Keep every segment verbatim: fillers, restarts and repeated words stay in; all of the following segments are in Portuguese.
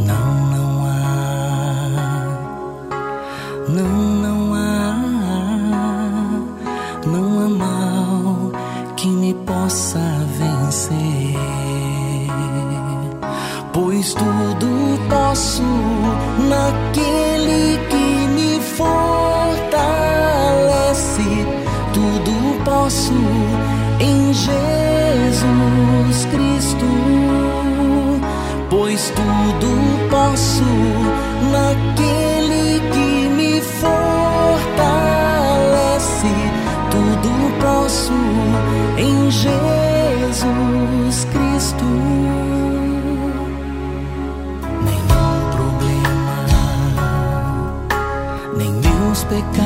Não, não há, não, não há, não há mal que me possa vencer, pois tudo posso naquele que me fortalece, tudo posso em Jesus Cristo, pois tudo posso naquele que me fortalece, tudo posso em Jesus Cristo. Nenhum problema, nem meus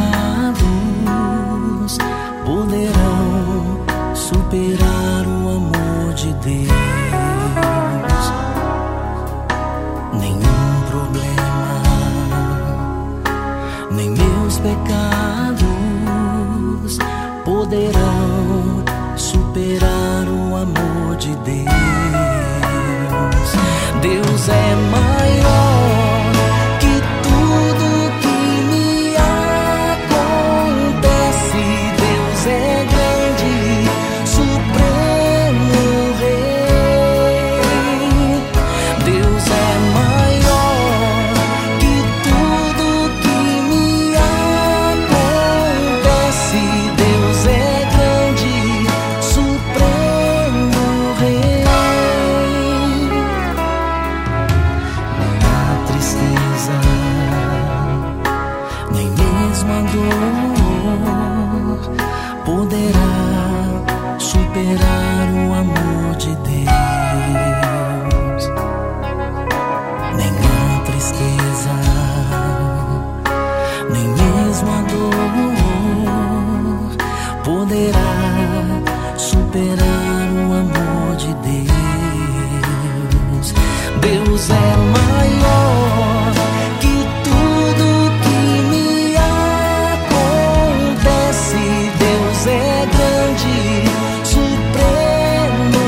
pecados poderão superar o amor de Deus. Nenhum problema, nem meus pecados poderão superar o amor de Deus. Deus é maior que tudo que me acontece. Deus é grande, supremo Rei. Deus é maior que tudo que me acontece. Deus é grande, supremo Rei. Nem a tristeza, nem mesmo a dor poderá superar o amor de Deus. Nem a tristeza, nem mesmo a dor poderá superar o amor de Deus. Deus é maior que tudo que me acontece. Deus é grande, supremo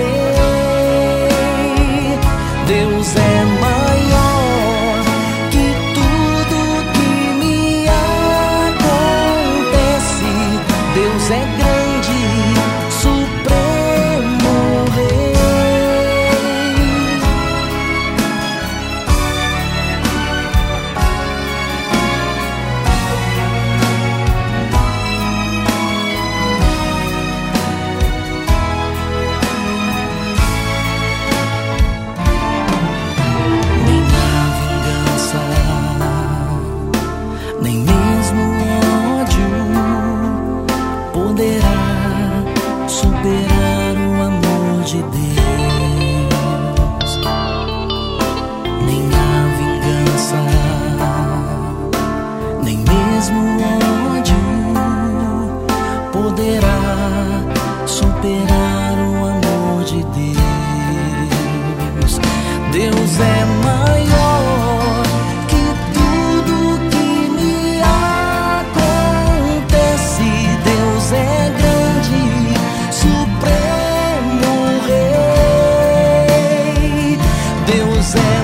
Rei. Deus é maior que tudo que me acontece. Deus é grande, supremo Rei. Nem a vingança, nem mesmo o ódio poderá superar o amor de Deus. Nem a vingança, nem mesmo o ódio poderá superar o amor de Deus. Deus é maior que tudo que me acontece. Deus é grande, supremo Rei. Deus é